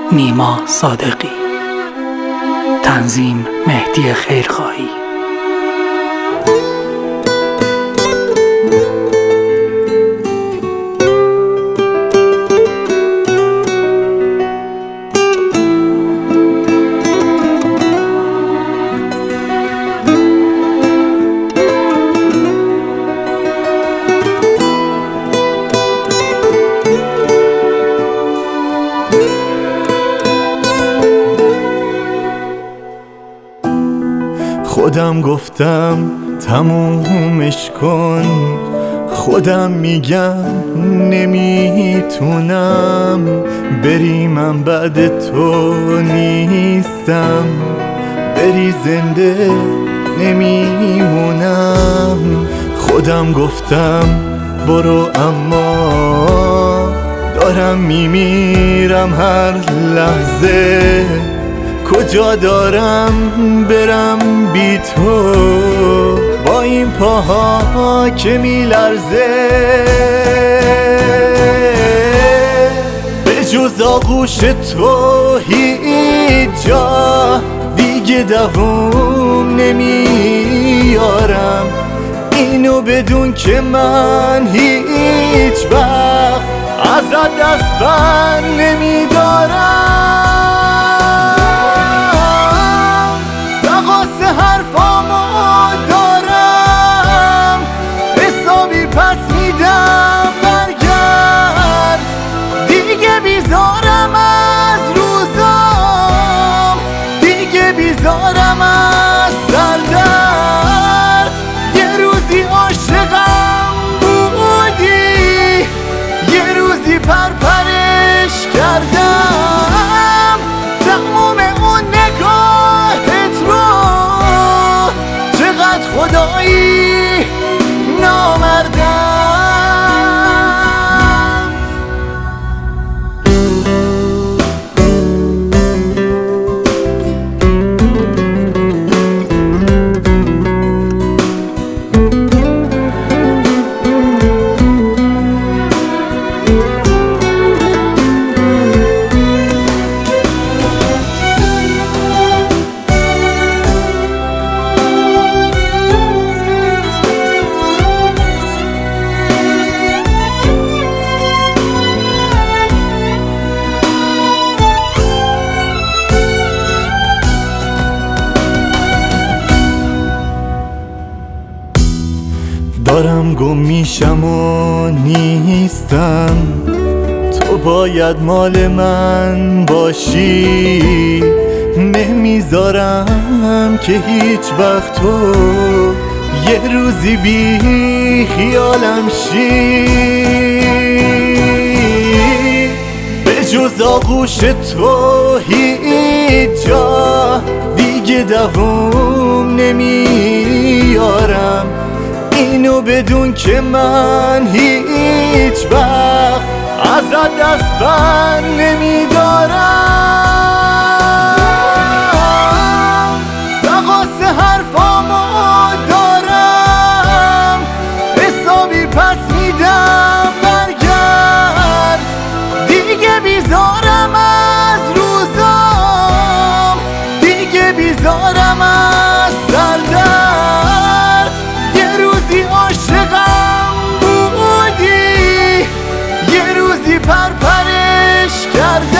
نیما صادقی. تنظیم مهدی خیرخواهی. خودم گفتم تمومش کن، خودم میگم نمیتونم بری، من بعد تو نیستم، بری زنده نمیمونم. خودم گفتم برو اما دارم میمیرم هر لحظه، کجا دارم برم بی تو با این پاها که میلرزه. به جز آغوش تو هیچ جا دیگه دووم نمیارم، اینو بدون که من هیچ وقت ازت دست بر نمیدارم. حرفامو دارم حسابی پس میدم، برگرد دیگه بیزارم از روزام، دیگه بیزارم از سردرد. یه روزی عاشقم بودی، یه روزی پرپرش کردم، تموم اون نگاهت رو خدایی نامردم. دارم گم میشم و نیستم، تو باید مال من باشی، نمیذارم که هیچ وقت تو یه روزی بی خیالم شی. به جز آغوش تو هیچ جا دیگه دووم نمیارم، اینو بدون که من هیچ وقت ازت دست بر نمیدارم. تقاص حرفامو دارم حسابی پس میدم، برگرد دیگه بیزارم از روزام، دیگه بیزارم از سردرد. عاشقم بودی، یه روزی پرپرش کرده